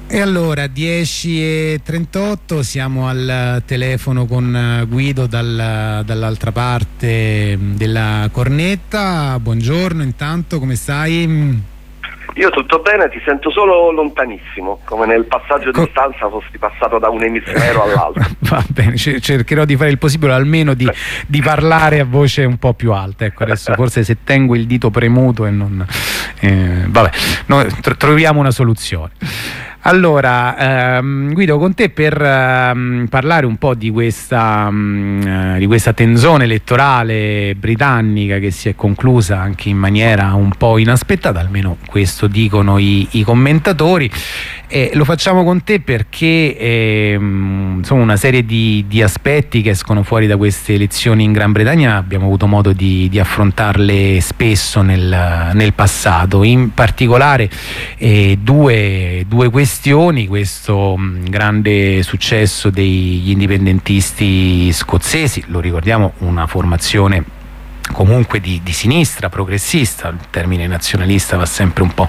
E allora 10:38, siamo al telefono con Guido dall'altra parte della cornetta. Buongiorno, intanto come stai? Io tutto bene, ti sento solo lontanissimo, come nel passaggio di stanza fossi passato da un emisfero all'altro. Va bene, cercherò di fare il possibile, almeno di parlare a voce un po' più alta. Ecco, adesso forse se tengo il dito premuto e non... vabbè, troviamo una soluzione. Allora, Guido, con te per parlare un po' di questa tenzone elettorale britannica che si è conclusa anche in maniera un po' inaspettata, almeno questo dicono i commentatori. Lo facciamo con te perché insomma una serie di aspetti che escono fuori da queste elezioni in Gran Bretagna abbiamo avuto modo di affrontarle spesso nel passato, in particolare due questioni: questo grande successo degli indipendentisti scozzesi, lo ricordiamo, una formazione comunque di sinistra, progressista, il termine nazionalista va sempre un po'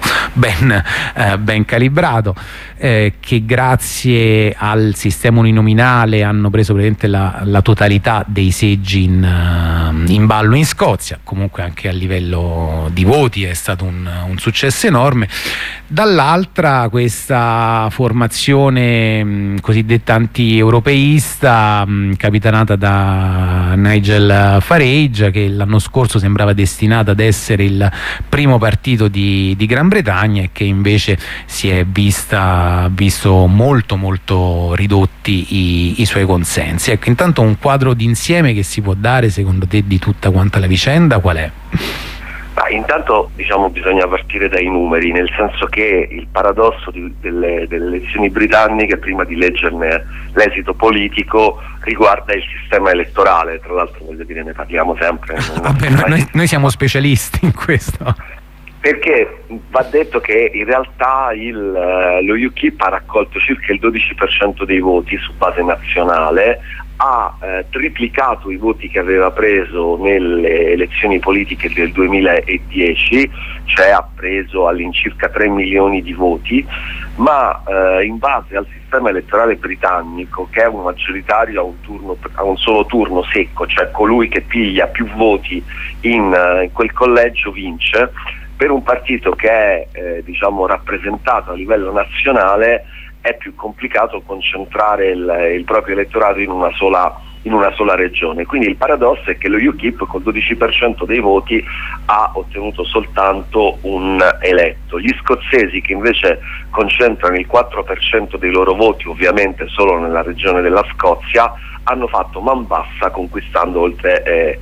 ben calibrato, che grazie al sistema uninominale hanno preso praticamente la totalità dei seggi in ballo in Scozia. Comunque anche a livello di voti è stato un successo enorme. Dall'altra questa formazione cosiddetta anti-europeista, capitanata da Nigel Farage, che l'anno scorso sembrava destinata ad essere il primo partito di Gran Bretagna e che invece si è visto molto ridotti i suoi consensi. Ecco, intanto un quadro d'insieme che si può dare secondo te di tutta quanta la vicenda qual è? Intanto bisogna partire dai numeri, nel senso che il paradosso delle elezioni britanniche, prima di leggerne l'esito politico, riguarda il sistema elettorale. Tra l'altro, voglio dire, ne parliamo sempre. Noi siamo specialisti in questo. Perché va detto che in realtà lo UKIP ha raccolto circa il 12% dei voti su base nazionale, ha triplicato i voti che aveva preso nelle elezioni politiche del 2010, cioè ha preso all'incirca 3 milioni di voti, ma in base al sistema elettorale britannico, che è un maggioritario a un solo turno secco, cioè colui che piglia più voti in quel collegio vince. Per un partito che è rappresentato a livello nazionale è più complicato concentrare il proprio elettorato in una sola regione. Quindi il paradosso è che lo UKIP col 12% dei voti ha ottenuto soltanto un eletto. Gli scozzesi, che invece concentrano il 4% dei loro voti, ovviamente solo nella regione della Scozia, hanno fatto man bassa conquistando oltre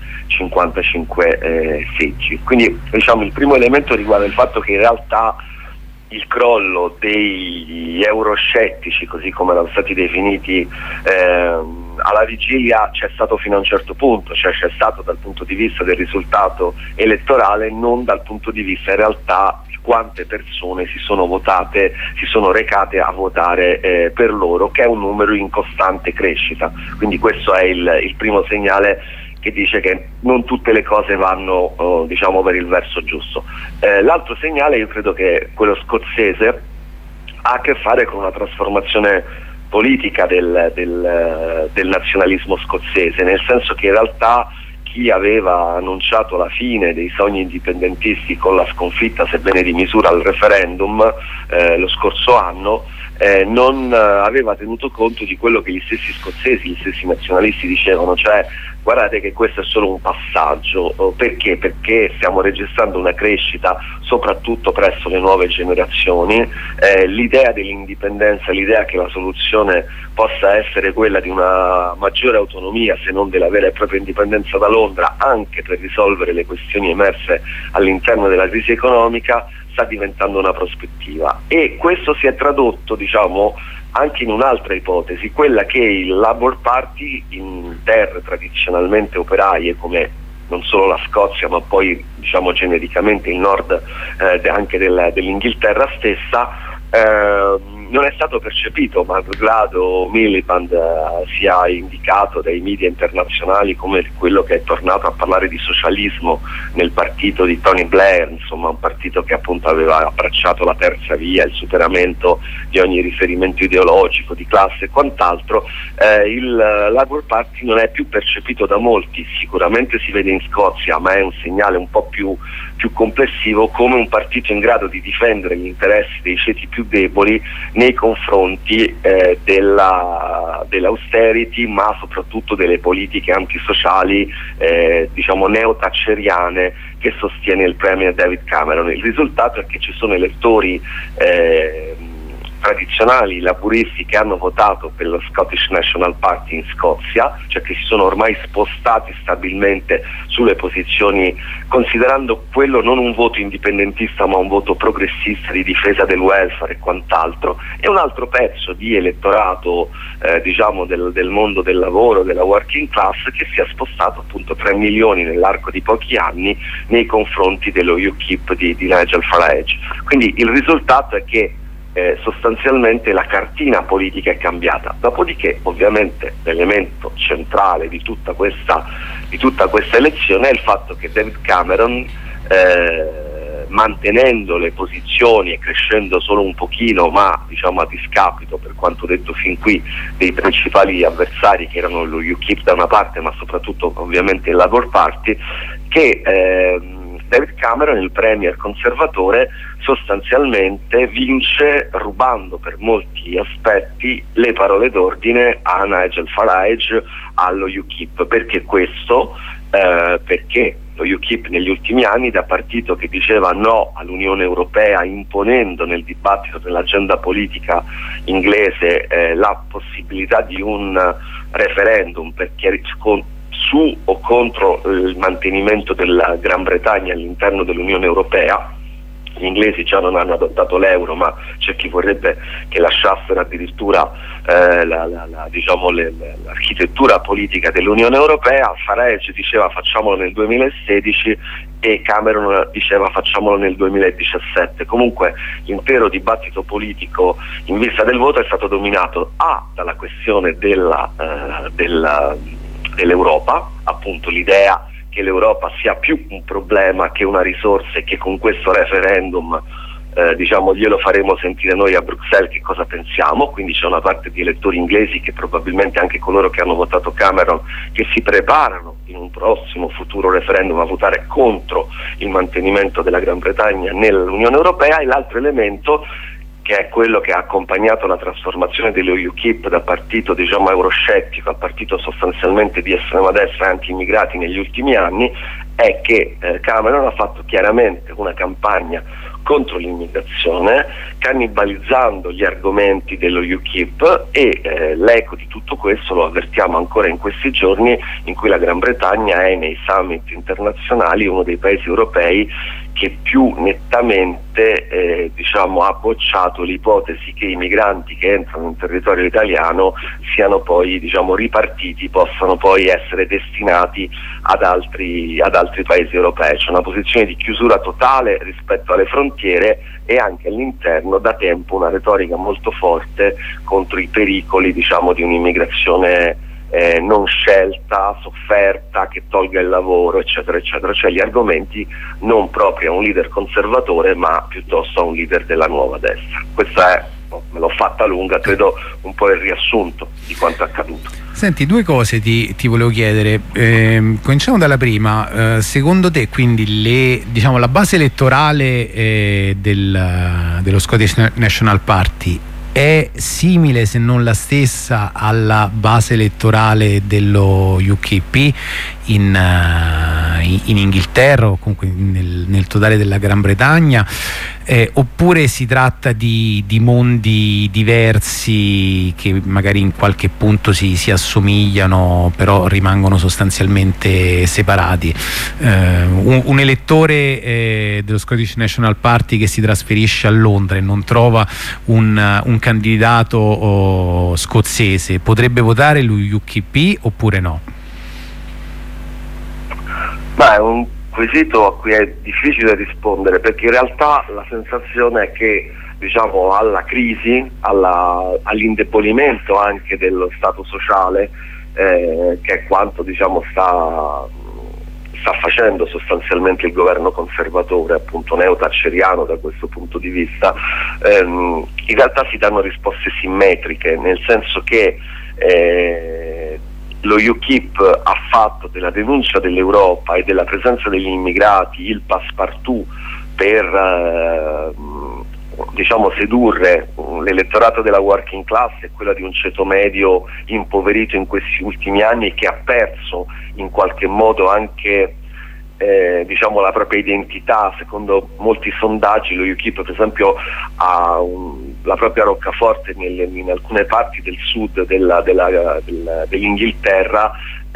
55 seggi. Quindi il primo elemento riguarda il fatto che in realtà il crollo degli euroscettici, così come erano stati definiti alla vigilia, c'è stato fino a un certo punto, cioè c'è stato dal punto di vista del risultato elettorale, non dal punto di vista in realtà di quante persone si sono recate a votare per loro, che è un numero in costante crescita. Quindi questo è il primo segnale che dice che non tutte le cose vanno per il verso giusto. L'altro segnale, io credo che quello scozzese ha a che fare con una trasformazione politica del nazionalismo scozzese, nel senso che in realtà chi aveva annunciato la fine dei sogni indipendentisti con la sconfitta, sebbene di misura, al referendum lo scorso anno, non aveva tenuto conto di quello che gli stessi scozzesi, gli stessi nazionalisti dicevano, cioè guardate che questo è solo un passaggio. Perché? Perché stiamo registrando una crescita soprattutto presso le nuove generazioni, l'idea dell'indipendenza, l'idea che la soluzione possa essere quella di una maggiore autonomia, se non della vera e propria indipendenza da Londra, anche per risolvere le questioni emerse all'interno della crisi economica, sta diventando una prospettiva. E questo si è tradotto anche in un'altra ipotesi, quella che il Labour Party, in terre tradizionalmente operaie come non solo la Scozia ma poi genericamente il nord anche dell'Inghilterra stessa, non è stato percepito, malgrado Miliband sia indicato dai media internazionali come quello che è tornato a parlare di socialismo nel partito di Tony Blair, insomma un partito che appunto aveva abbracciato la terza via, il superamento di ogni riferimento ideologico, di classe e quant'altro. Il Labour Party non è più percepito da molti, sicuramente si vede in Scozia, ma è un segnale un po' più complessivo, come un partito in grado di difendere gli interessi dei ceti più deboli nei confronti dell'austerity, ma soprattutto delle politiche antisociali diciamo neo-thatcheriane che sostiene il Premier David Cameron. Il risultato è che ci sono elettori tradizionali laburisti che hanno votato per lo Scottish National Party in Scozia, cioè che si sono ormai spostati stabilmente sulle posizioni, considerando quello non un voto indipendentista ma un voto progressista di difesa del welfare e quant'altro, e un altro pezzo di elettorato diciamo del mondo del lavoro, della working class, che si è spostato appunto 3 milioni nell'arco di pochi anni nei confronti dello UKIP di Nigel Farage. Quindi il risultato è che sostanzialmente la cartina politica è cambiata. Dopodiché ovviamente l'elemento centrale di tutta questa elezione è il fatto che David Cameron, mantenendo le posizioni e crescendo solo un pochino, ma diciamo a discapito, per quanto detto fin qui, dei principali avversari che erano lo UKIP da una parte ma soprattutto ovviamente il Labour Party, che David Cameron, il premier conservatore, sostanzialmente vince rubando per molti aspetti le parole d'ordine a Nigel Farage, allo UKIP. Perché questo? Perché lo UKIP negli ultimi anni, da partito che diceva no all'Unione Europea, imponendo nel dibattito dell'agenda politica inglese la possibilità di un referendum su o contro il mantenimento della Gran Bretagna all'interno dell'Unione Europea. Gli inglesi già non hanno adottato l'euro, ma c'è chi vorrebbe che lasciassero addirittura l'architettura politica dell'Unione Europea. Farage diceva facciamolo nel 2016 e Cameron diceva facciamolo nel 2017. Comunque l'intero dibattito politico in vista del voto è stato dominato dalla questione dell'Europa, appunto l'idea che l'Europa sia più un problema che una risorsa, e che con questo referendum glielo faremo sentire noi a Bruxelles che cosa pensiamo. Quindi c'è una parte di elettori inglesi, che probabilmente anche coloro che hanno votato Cameron, che si preparano in un prossimo futuro referendum a votare contro il mantenimento della Gran Bretagna nell'Unione Europea. E l'altro elemento, che è quello che ha accompagnato la trasformazione dello UKIP da partito euroscettico a partito sostanzialmente di estrema destra anti-immigrati negli ultimi anni, è che Cameron ha fatto chiaramente una campagna contro l'immigrazione, cannibalizzando gli argomenti dello UKIP, e l'eco di tutto questo lo avvertiamo ancora in questi giorni, in cui la Gran Bretagna è nei summit internazionali uno dei paesi europei che più nettamente ha bocciato l'ipotesi che i migranti che entrano in territorio italiano siano poi ripartiti, possano poi essere destinati ad altri paesi europei. C'è una posizione di chiusura totale rispetto alle frontiere, e anche all'interno da tempo una retorica molto forte contro i pericoli di un'immigrazione non scelta, sofferta, che tolga il lavoro, eccetera eccetera, cioè gli argomenti non proprio a un leader conservatore ma piuttosto a un leader della nuova destra. Questa è, me l'ho fatta lunga, credo un po' il riassunto di quanto è accaduto. Senti, due cose ti volevo chiedere. Cominciamo dalla prima. Secondo te quindi la base elettorale dello Scottish National Party è simile, se non la stessa, alla base elettorale dello UKIP in Inghilterra, o comunque nel totale della Gran Bretagna, oppure si tratta di mondi diversi che magari in qualche punto si assomigliano però rimangono sostanzialmente separati? Un elettore dello Scottish National Party che si trasferisce a Londra e non trova un candidato scozzese potrebbe votare l'UKIP oppure no? Beh, è un quesito a cui è difficile rispondere, perché in realtà la sensazione è che diciamo, alla crisi, all'indebolimento anche dello Stato sociale, che è quanto, diciamo, sta facendo sostanzialmente il governo conservatore, appunto neo-thatcheriano da questo punto di vista. In realtà si danno risposte simmetriche, nel senso che lo UKIP ha fatto della denuncia dell'Europa e della presenza degli immigrati il passepartout per diciamo sedurre l'elettorato della working class e quella di un ceto medio impoverito in questi ultimi anni e che ha perso in qualche modo anche diciamo la propria identità. Secondo molti sondaggi lo UKIP per esempio ha la propria roccaforte in alcune parti del sud dell'Inghilterra,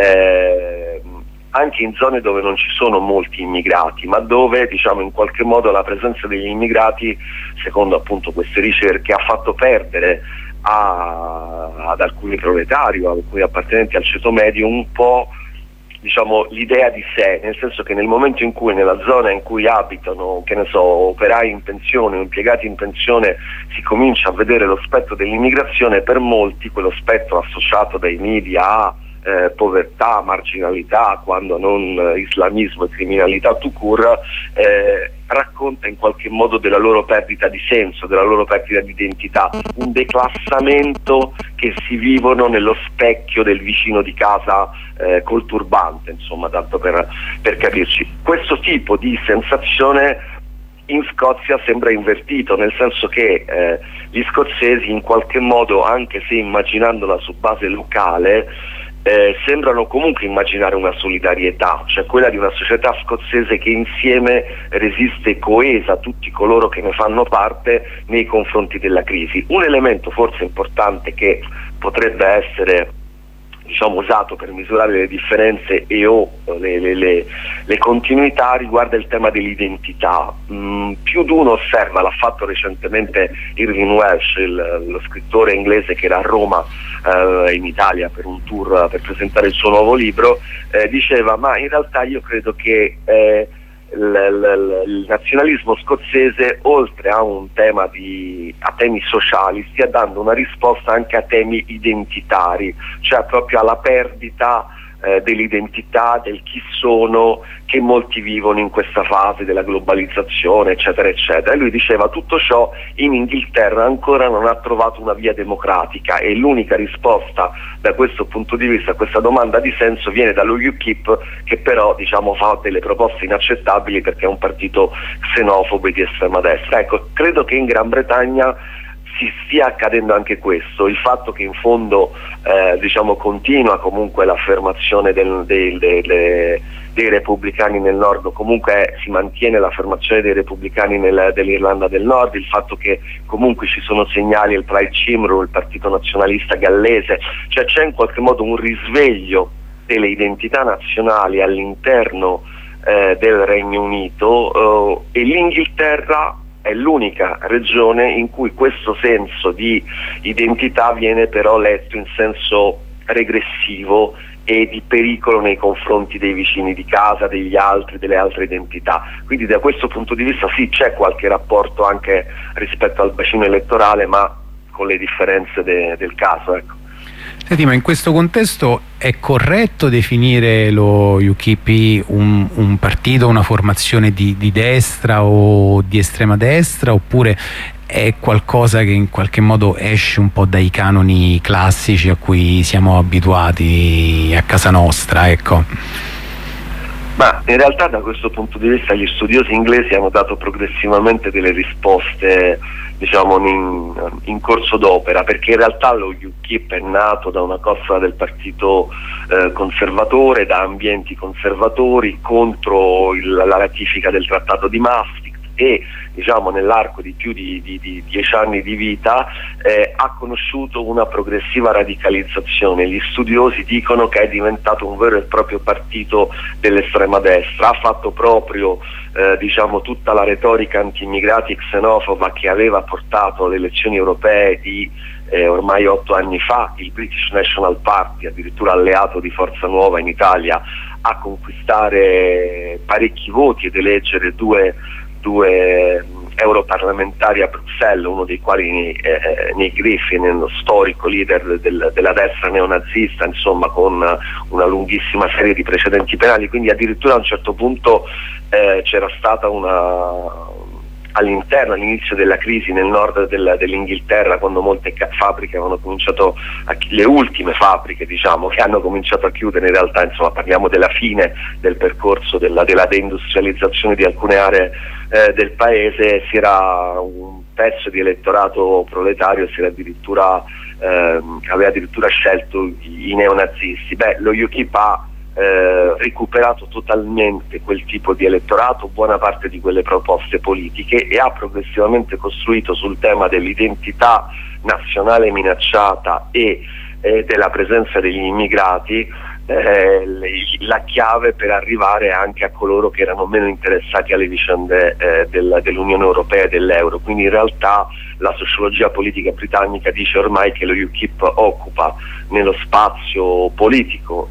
anche in zone dove non ci sono molti immigrati, ma dove, diciamo, in qualche modo la presenza degli immigrati, secondo appunto queste ricerche, ha fatto perdere ad alcuni proletari o ad alcuni appartenenti al ceto medio un po', diciamo, l'idea di sé, nel senso che nel momento in cui nella zona in cui abitano, che ne so, operai in pensione o impiegati in pensione, si comincia a vedere lo spettro dell'immigrazione, per molti quello spettro associato dai media a povertà, marginalità, quando non islamismo e criminalità tout court, racconta in qualche modo della loro perdita di senso, della loro perdita di identità, un declassamento che si vivono nello specchio del vicino di casa col turbante, insomma, tanto per capirci. Questo tipo di sensazione in Scozia sembra invertito, nel senso che gli scozzesi in qualche modo, anche se immaginandola su base locale, sembrano comunque immaginare una solidarietà, cioè quella di una società scozzese che insieme resiste coesa, tutti coloro che ne fanno parte, nei confronti della crisi. Un elemento forse importante che potrebbe essere, diciamo, usato per misurare le differenze e o le continuità riguarda il tema dell'identità. Più di uno osserva, l'ha fatto recentemente Irving Welsh, lo scrittore inglese che era a Roma in Italia per un tour per presentare il suo nuovo libro, diceva: ma in realtà io credo che il nazionalismo scozzese, oltre a un tema a temi sociali, stia dando una risposta anche a temi identitari, cioè proprio alla perdita dell'identità, del chi sono, che molti vivono in questa fase della globalizzazione, eccetera eccetera. E lui diceva: tutto ciò in Inghilterra ancora non ha trovato una via democratica e l'unica risposta da questo punto di vista a questa domanda di senso viene dallo UKIP, che però, diciamo, fa delle proposte inaccettabili perché è un partito xenofobo e di estrema destra. Ecco, credo che in Gran Bretagna si stia accadendo anche questo, il fatto che in fondo diciamo continua comunque l'affermazione dei repubblicani nel nord, o comunque si mantiene l'affermazione dei repubblicani dell'Irlanda del Nord, il fatto che comunque ci sono segnali, il Plaid Cymru, il partito nazionalista gallese, cioè c'è in qualche modo un risveglio delle identità nazionali all'interno del Regno Unito, e l'Inghilterra è l'unica regione in cui questo senso di identità viene però letto in senso regressivo e di pericolo nei confronti dei vicini di casa, degli altri, delle altre identità. Quindi da questo punto di vista sì, c'è qualche rapporto anche rispetto al bacino elettorale, ma con le differenze del caso, ecco. Senti, ma in questo contesto è corretto definire lo UKIP un partito, una formazione di destra o di estrema destra, oppure è qualcosa che in qualche modo esce un po' dai canoni classici a cui siamo abituati a casa nostra, ecco? Ma in realtà da questo punto di vista gli studiosi inglesi hanno dato progressivamente delle risposte, diciamo, in corso d'opera, perché in realtà lo UKIP è nato da una costola del partito conservatore, da ambienti conservatori, contro la ratifica del trattato di Maastricht, e, diciamo, nell'arco di più di 10 anni di vita ha conosciuto una progressiva radicalizzazione. Gli studiosi dicono che è diventato un vero e proprio partito dell'estrema destra, ha fatto proprio diciamo tutta la retorica anti-immigrati e xenofoba che aveva portato alle elezioni europee di ormai 8 anni fa il British National Party, addirittura alleato di Forza Nuova in Italia, a conquistare parecchi voti ed eleggere due europarlamentari a Bruxelles, uno dei quali Nick Griffin, lo storico leader della destra neonazista, insomma, con una lunghissima serie di precedenti penali, quindi addirittura a un certo punto c'era stata all'inizio della crisi nel nord dell'Inghilterra, quando molte fabbriche avevano cominciato le ultime fabbriche, diciamo, che hanno cominciato a chiudere, in realtà, insomma, parliamo della fine del percorso della deindustrializzazione di alcune aree del paese, un pezzo di elettorato proletario aveva addirittura scelto i neonazisti. Lo UKIP ha recuperato totalmente quel tipo di elettorato, buona parte di quelle proposte politiche, e ha progressivamente costruito sul tema dell'identità nazionale minacciata e della presenza degli immigrati la chiave per arrivare anche a coloro che erano meno interessati alle vicende dell'Unione Europea e dell'euro. Quindi in realtà la sociologia politica britannica dice ormai che lo UKIP occupa nello spazio politico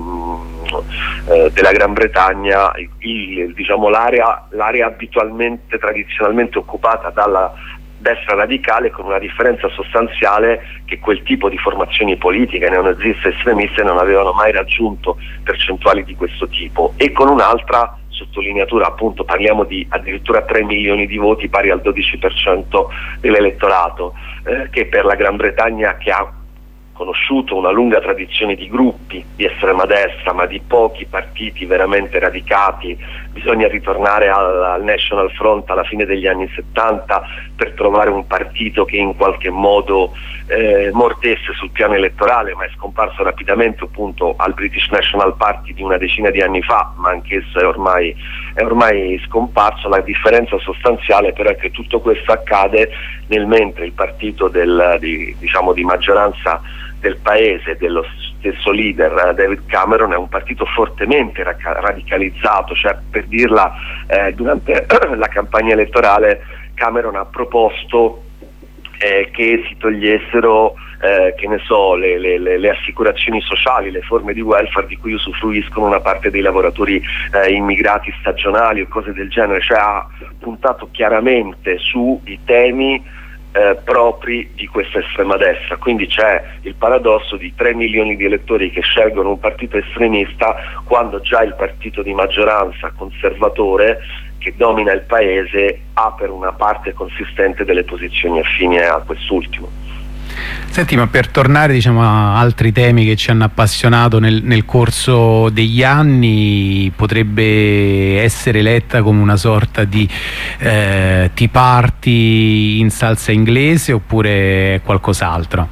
della Gran Bretagna l'area abitualmente, tradizionalmente occupata dalla destra radicale, con una differenza sostanziale che quel tipo di formazioni politiche neonaziste estremiste non avevano mai raggiunto percentuali di questo tipo, e con un'altra sottolineatura, appunto parliamo di addirittura 3 milioni di voti, pari al 12% dell'elettorato, che per la Gran Bretagna, che ha conosciuto una lunga tradizione di gruppi di estrema destra, ma di pochi partiti veramente radicati, bisogna ritornare al National Front alla fine degli anni 70 per trovare un partito che in qualche modo mordesse sul piano elettorale, ma è scomparso rapidamente, appunto, al British National Party di una decina di anni fa, ma anch'esso è ormai scomparso. La differenza sostanziale però è che tutto questo accade mentre il partito di maggioranza del paese, dello stesso leader David Cameron, è un partito fortemente radicalizzato, cioè, per dirla, durante la campagna elettorale Cameron ha proposto che si togliessero le assicurazioni sociali, le forme di welfare di cui usufruiscono una parte dei lavoratori immigrati stagionali o cose del genere, cioè ha puntato chiaramente sui temi propri di questa estrema destra. Quindi c'è il paradosso di 3 milioni di elettori che scelgono un partito estremista quando già il partito di maggioranza conservatore che domina il paese ha per una parte consistente delle posizioni affini a quest'ultimo. Senti, ma per tornare, diciamo, a altri temi che ci hanno appassionato nel corso degli anni, potrebbe essere letta come una sorta di Tea Party in salsa inglese, oppure qualcos'altro?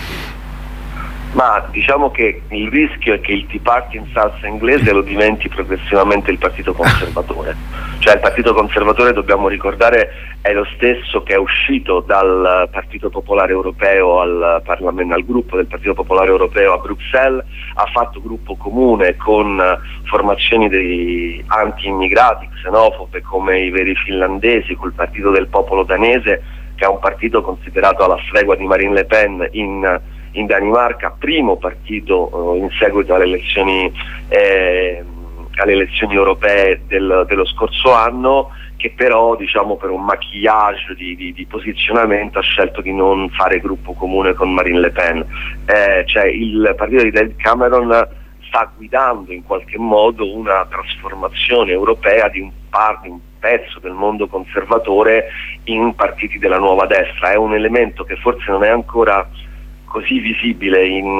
Ma diciamo che il rischio è che il Tea Party in salsa inglese lo diventi progressivamente il Partito Conservatore. Cioè il Partito Conservatore, dobbiamo ricordare, è lo stesso che è uscito dal Partito Popolare Europeo al gruppo del Partito Popolare Europeo a Bruxelles, ha fatto gruppo comune con formazioni di anti-immigrati, xenofobe, come i veri finlandesi, col Partito del Popolo danese, che è un partito considerato alla stregua di Marine Le Pen in Danimarca, primo partito in seguito alle elezioni europee dello scorso anno, che però, diciamo, per un maquillage di posizionamento ha scelto di non fare gruppo comune con Marine Le Pen. Cioè il partito di David Cameron sta guidando in qualche modo una trasformazione europea di un pezzo del mondo conservatore in partiti della nuova destra. È un elemento che forse non è ancora così visibile in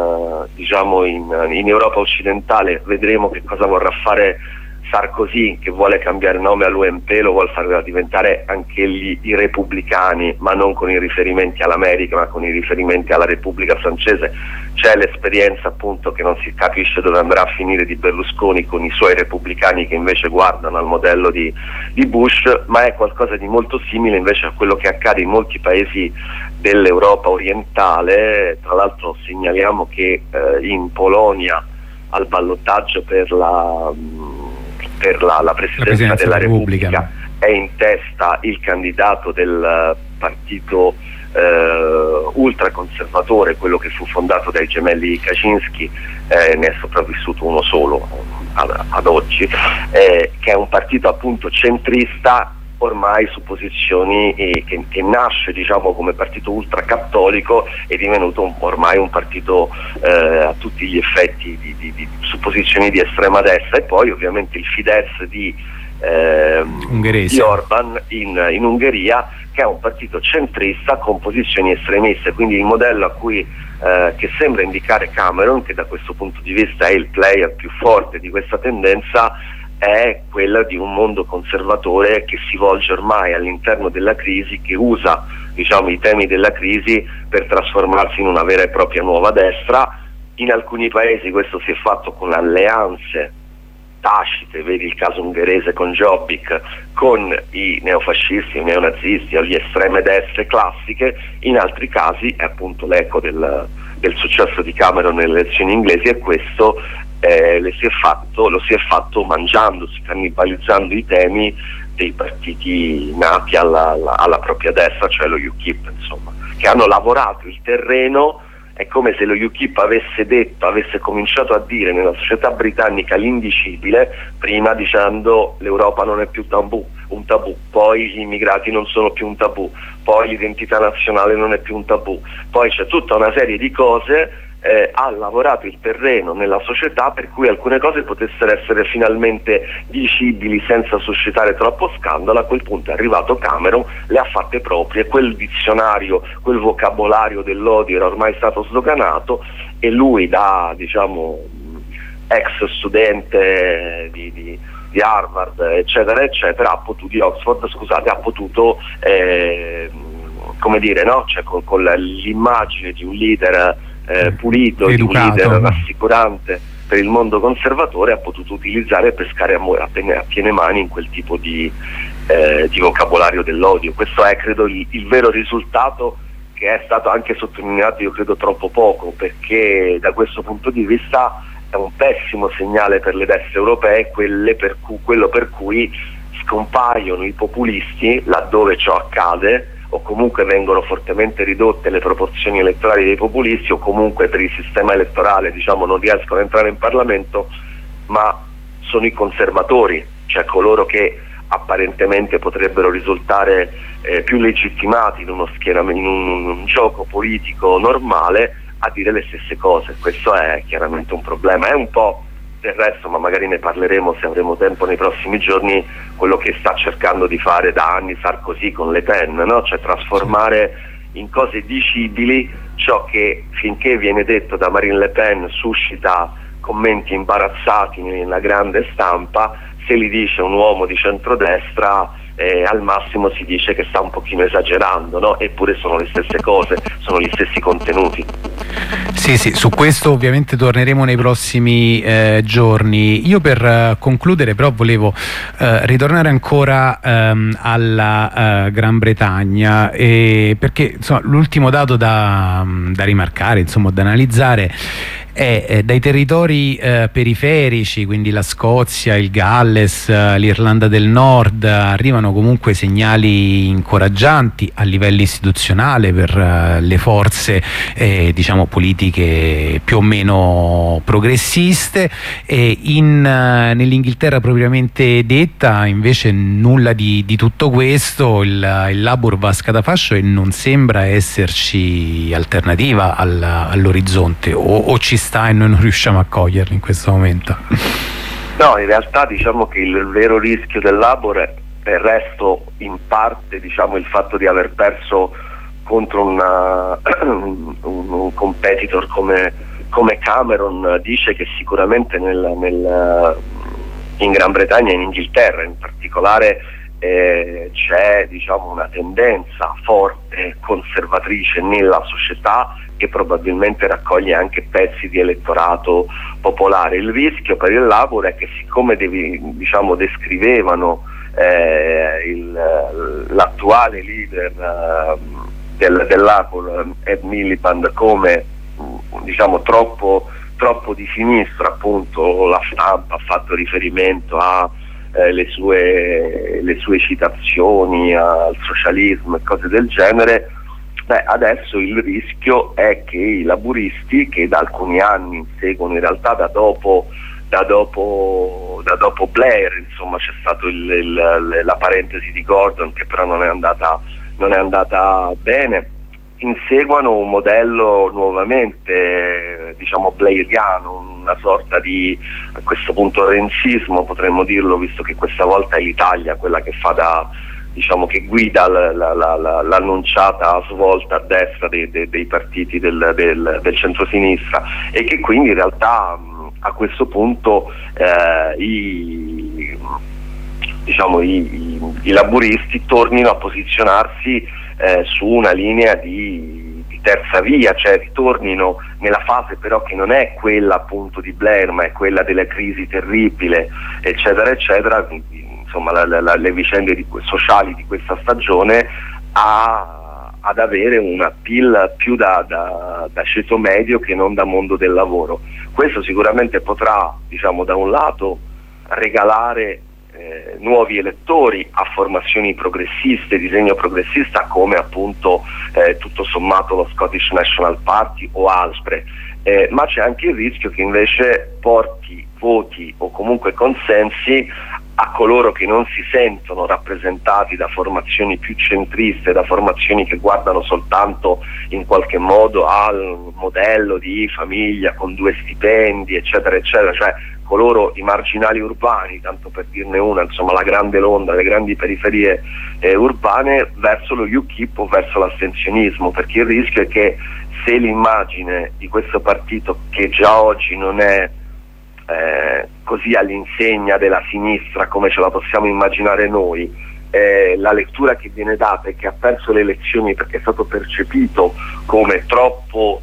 Europa occidentale. Vedremo che cosa vorrà fare Sarkozy, che vuole cambiare nome all'UMP, lo vuole far diventare anche i repubblicani, ma non con i riferimenti all'America, ma con i riferimenti alla Repubblica francese. C'è l'esperienza, appunto, che non si capisce dove andrà a finire, di Berlusconi con i suoi repubblicani che invece guardano al modello di Bush, ma è qualcosa di molto simile invece a quello che accade in molti paesi dell'Europa orientale. Tra l'altro segnaliamo che in Polonia al ballottaggio per la presidenza della Repubblica è in testa il candidato del partito ultraconservatore, quello che fu fondato dai gemelli Kaczynski, ne è sopravvissuto uno solo ad oggi, che è un partito appunto centrista ormai su posizioni che nasce, diciamo, come partito ultracattolico, è divenuto ormai un partito a tutti gli effetti su posizioni di estrema destra. E poi ovviamente il Fidesz di Orban in Ungheria, che è un partito centrista con posizioni estremiste, quindi il modello a cui che sembra indicare Cameron, che da questo punto di vista è il player più forte di questa tendenza, è quella di un mondo conservatore che si volge ormai all'interno della crisi, che usa, diciamo, i temi della crisi per trasformarsi in una vera e propria nuova destra. In alcuni paesi questo si è fatto con alleanze tacite, vedi il caso ungherese con Jobbik, con i neofascisti, i neonazisti o gli estreme destre classiche. In altri casi è appunto l'eco del successo di Cameron nelle elezioni inglesi, e questo lo si è fatto mangiandosi, cannibalizzando i temi dei partiti nati alla propria destra, cioè lo UKIP, insomma, che hanno lavorato il terreno. È come se lo UKIP avesse cominciato a dire nella società britannica l'indicibile, prima dicendo l'Europa non è più un tabù, poi gli immigrati non sono più un tabù, poi l'identità nazionale non è più un tabù, poi c'è tutta una serie di cose. Ha lavorato il terreno nella società per cui alcune cose potessero essere finalmente dicibili senza suscitare troppo scandalo. A quel punto è arrivato Cameron, le ha fatte proprie, quel dizionario, quel vocabolario dell'odio era ormai stato sdoganato, e lui, da, diciamo, ex studente di Harvard eccetera eccetera, di Oxford, scusate, ha potuto come dire, no? Cioè, con l'immagine di un leader pulito, educato, di un leader rassicurante per il mondo conservatore, ha potuto utilizzare e pescare a piene mani in quel tipo di vocabolario dell'odio. Questo è, credo, il vero risultato, che è stato anche sottolineato, io credo, troppo poco, perché da questo punto di vista è un pessimo segnale per le destre europee, quello per cui scompaiono i populisti laddove ciò accade, o comunque vengono fortemente ridotte le proporzioni elettorali dei populisti, o comunque per il sistema elettorale, diciamo, non riescono a entrare in Parlamento, ma sono i conservatori, cioè coloro che apparentemente potrebbero risultare più legittimati in uno schieramento, in un gioco politico normale, a dire le stesse cose. Questo è chiaramente un problema. È un po' del resto, ma magari ne parleremo se avremo tempo nei prossimi giorni, quello che sta cercando di fare da anni Sarkozy con Le Pen, no? Cioè trasformare in cose dicibili ciò che finché viene detto da Marine Le Pen suscita commenti imbarazzati nella grande stampa. Se li dice un uomo di centrodestra, al massimo si dice che sta un pochino esagerando, no? Eppure sono le stesse cose, sono gli stessi contenuti. Sì, su questo ovviamente torneremo nei prossimi giorni. Io, per concludere, però volevo ritornare ancora alla Gran Bretagna, perché insomma, l'ultimo dato da rimarcare, insomma, da analizzare, è dai territori periferici, quindi la Scozia, il Galles, l'Irlanda del Nord, arrivano comunque segnali incoraggianti a livello istituzionale per le forze diciamo politiche più o meno progressiste, e nell'Inghilterra propriamente detta invece nulla di tutto questo. Il Labour va a scatafascio e non sembra esserci alternativa all'orizzonte, o ci sta e noi non riusciamo a coglierli in questo momento? No, in realtà diciamo che il vero rischio del Labour è, del resto, in parte, diciamo, il fatto di aver perso contro un competitor come Cameron. Dice che sicuramente in Gran Bretagna e in Inghilterra in particolare c'è, diciamo, una tendenza forte conservatrice nella società, che probabilmente raccoglie anche pezzi di elettorato popolare. Il rischio per il Labour è che, siccome descrivevano l'attuale leader del Labour, Ed Miliband, come diciamo troppo di sinistra, appunto la stampa ha fatto riferimento a le sue citazioni al socialismo e cose del genere. Adesso il rischio è che i laburisti, che da alcuni anni seguono, in realtà da dopo da dopo Blair, insomma c'è stato la parentesi di Gordon che però non è andata bene. Inseguono un modello nuovamente diciamo blairiano, una sorta di, a questo punto, renzismo potremmo dirlo, visto che questa volta è l'Italia quella che fa diciamo che guida l'annunciata svolta a destra dei partiti del centrosinistra, e che quindi in realtà a questo punto i laburisti tornino a posizionarsi su una linea di terza via, cioè ritornino nella fase però che non è quella appunto di Blair, ma è quella della crisi terribile, eccetera eccetera. Insomma le vicende sociali di questa stagione ad avere un appeal più da ceto medio che non da mondo del lavoro. Questo sicuramente potrà, diciamo, da un lato regalare nuovi elettori a formazioni progressiste, di segno progressista, come appunto tutto sommato lo Scottish National Party o altre, ma c'è anche il rischio che invece porti voti o comunque consensi a coloro che non si sentono rappresentati da formazioni più centriste, da formazioni che guardano soltanto in qualche modo al modello di famiglia con 2 stipendi, eccetera eccetera, cioè coloro, i marginali urbani, tanto per dirne una, insomma la grande Londra, le grandi periferie urbane, verso lo UKIP o verso l'astensionismo, perché il rischio è che se l'immagine di questo partito, che già oggi non è così all'insegna della sinistra come ce la possiamo immaginare noi, la lettura che viene data è che ha perso le elezioni perché è stato percepito come troppo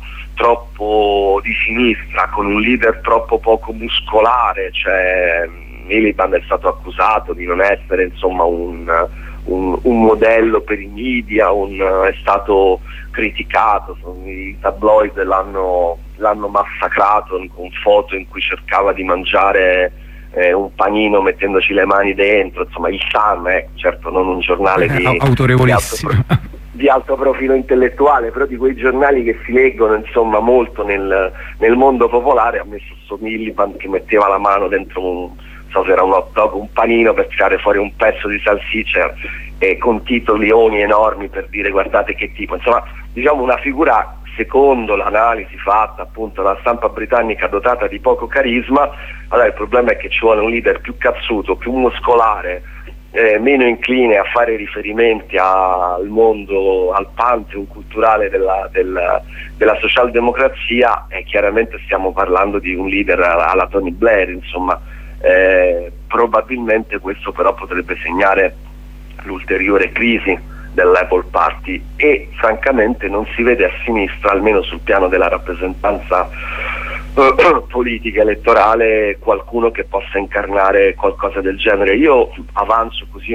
di sinistra, con un leader troppo poco muscolare, cioè Miliband è stato accusato di non essere insomma un modello per i media, è stato criticato, i tabloid l'hanno massacrato con foto in cui cercava di mangiare un panino mettendoci le mani dentro, insomma il Sun, certo non un giornale autorevolissimo di alto profilo intellettuale, però di quei giornali che si leggono insomma molto nel mondo popolare. Ha messo sto Miliband che metteva la mano dentro non so se era un hot dog, un panino, per tirare fuori un pezzo di salsiccia, e con titolioni enormi per dire guardate che tipo, insomma diciamo una figura, secondo l'analisi fatta appunto dalla stampa britannica, dotata di poco carisma. Allora il problema è che ci vuole un leader più cazzuto, più muscolare, meno incline a fare riferimenti al mondo, al pantheon culturale della socialdemocrazia, e chiaramente stiamo parlando di un leader alla Tony Blair, insomma. Probabilmente questo però potrebbe segnare l'ulteriore crisi del Labour Party, e francamente non si vede a sinistra, almeno sul piano della rappresentanza politica elettorale, qualcuno che possa incarnare qualcosa del genere. Io avanzo così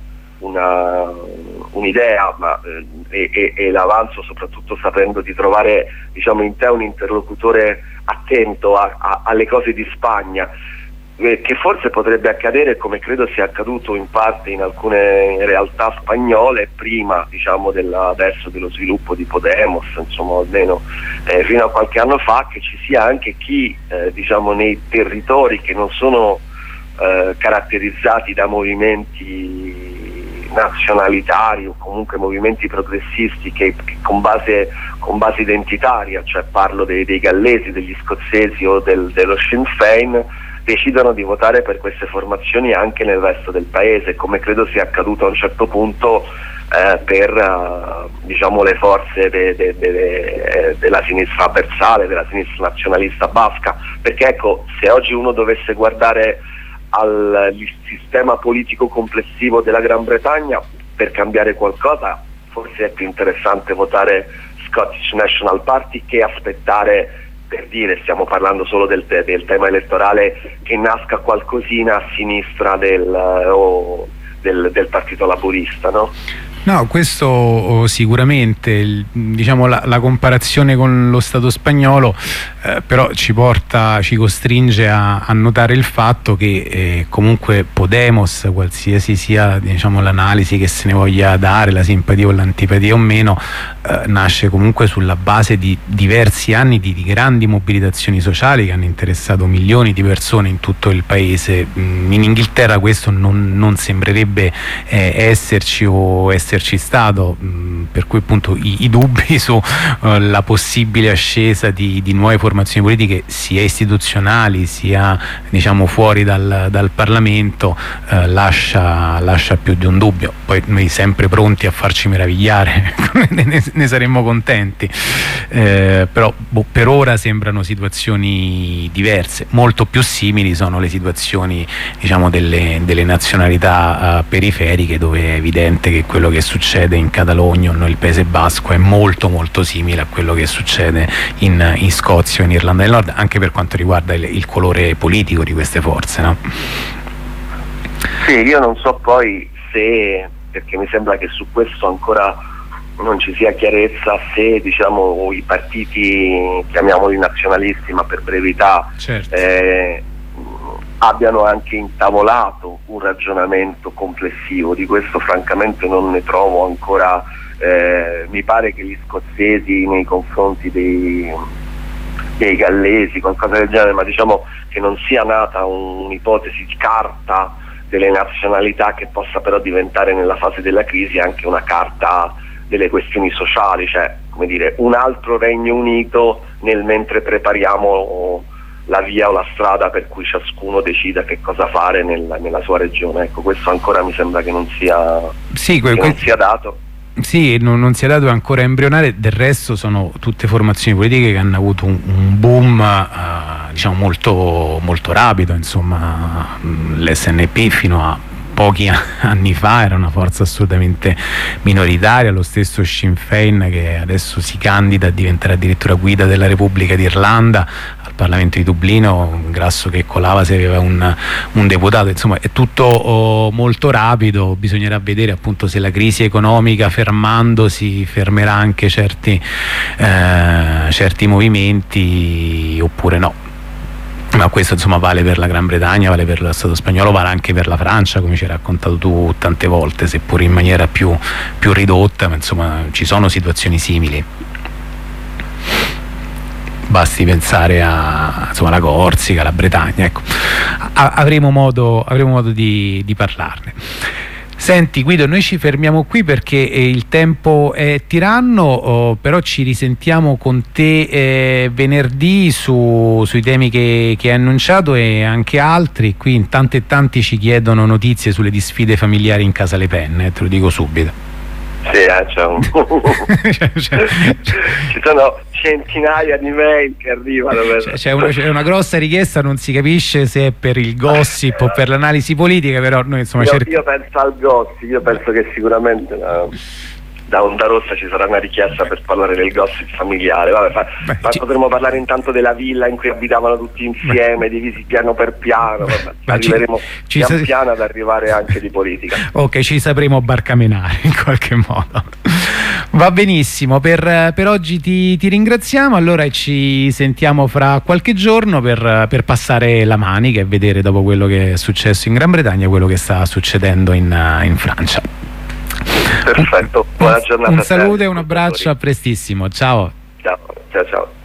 un'idea, e l'avanzo soprattutto sapendo di trovare, diciamo, in te un interlocutore attento alle cose di Spagna, che forse potrebbe accadere, come credo sia accaduto in parte in alcune realtà spagnole prima, diciamo, adesso dello sviluppo di Podemos, insomma almeno fino a qualche anno fa, che ci sia anche chi diciamo nei territori che non sono caratterizzati da movimenti nazionalitari o comunque movimenti progressisti che con base identitaria, cioè parlo dei gallesi, degli scozzesi o dello Sinn Féin, decidono di votare per queste formazioni anche nel resto del paese, come credo sia accaduto a un certo punto per diciamo le forze della sinistra aversale, della sinistra nazionalista basca, perché ecco, se oggi uno dovesse guardare al sistema politico complessivo della Gran Bretagna, per cambiare qualcosa forse è più interessante votare Scottish National Party che aspettare, per dire, stiamo parlando solo del tema elettorale, che nasca qualcosina a sinistra del Partito Laburista, no? No, questo sicuramente, diciamo la comparazione con lo Stato spagnolo però ci costringe a notare il fatto che comunque Podemos, qualsiasi sia, diciamo, l'analisi che se ne voglia dare, la simpatia o l'antipatia o meno, nasce comunque sulla base di diversi anni di grandi mobilitazioni sociali che hanno interessato milioni di persone in tutto il paese. In Inghilterra questo non sembrerebbe esserci o esserci stato, per cui appunto i dubbi su la possibile ascesa di nuove formazioni politiche, sia istituzionali sia, diciamo, fuori dal Parlamento, lascia più di un dubbio. Poi noi sempre pronti a farci meravigliare ne saremmo contenti, però per ora sembrano situazioni diverse. Molto più simili sono le situazioni, diciamo, delle nazionalità periferiche, dove è evidente che quello che succede in Catalogna o nel Paese Basco è molto molto simile a quello che succede in Scozia o in Irlanda del Nord, anche per quanto riguarda il colore politico di queste forze, no? Sì, io non so poi se, perché mi sembra che su questo ancora non ci sia chiarezza, se, diciamo, i partiti, chiamiamoli nazionalisti ma per brevità, certo, abbiano anche intavolato un ragionamento complessivo. Di questo francamente non ne trovo ancora. Mi pare che gli scozzesi nei confronti dei gallesi, qualcosa del genere, ma diciamo che non sia nata un'ipotesi di carta delle nazionalità che possa però diventare nella fase della crisi anche una carta delle questioni sociali, cioè, come dire, un altro Regno Unito mentre prepariamo la via o la strada per cui ciascuno decida che cosa fare nella sua regione. Ecco, questo ancora mi sembra che non sia, non sia dato. Sì, non sia dato, è ancora embrionale. Del resto sono tutte formazioni politiche che hanno avuto un boom diciamo molto, molto rapido, insomma. L'SNP fino a pochi anni fa era una forza assolutamente minoritaria, lo stesso Sinn Féin, che adesso si candida a diventare addirittura guida della Repubblica d'Irlanda al Parlamento di Dublino, Grasso che colava se aveva un deputato. Insomma, è tutto molto rapido. Bisognerà vedere appunto se la crisi economica, fermandosi, fermerà anche certi movimenti oppure no. Ma questo, insomma, vale per la Gran Bretagna, vale per lo Stato spagnolo, vale anche per la Francia, come ci hai raccontato tu tante volte, seppur in maniera più ridotta, ma insomma ci sono situazioni simili. Basti pensare alla Corsica, alla Bretagna, ecco. Avremo modo di parlarne. Senti Guido, noi ci fermiamo qui perché il tempo è tiranno, però ci risentiamo con te venerdì sui temi che hai annunciato e anche altri. Qui in tanti ci chiedono notizie sulle disfide familiari in casa Le Pen, te lo dico subito. Sì, ci sono centinaia di mail che arrivano. C'è una grossa richiesta, non si capisce se è per il gossip o per l'analisi politica, però noi insomma io penso al gossip, io penso che sicuramente da Onda Rossa ci sarà una richiesta per parlare del gossip familiare. Potremmo parlare intanto della villa in cui abitavano tutti insieme, divisi piano per piano. Arriveremo piano ad arrivare anche di politica. Ok, ci sapremo barcamenare in qualche modo. Va benissimo, per oggi ti ringraziamo, allora ci sentiamo fra qualche giorno per passare la manica e vedere, dopo quello che è successo in Gran Bretagna, quello che sta succedendo in Francia. Perfetto, buona giornata. Un saluto e un abbraccio, a prestissimo, ciao. Ciao.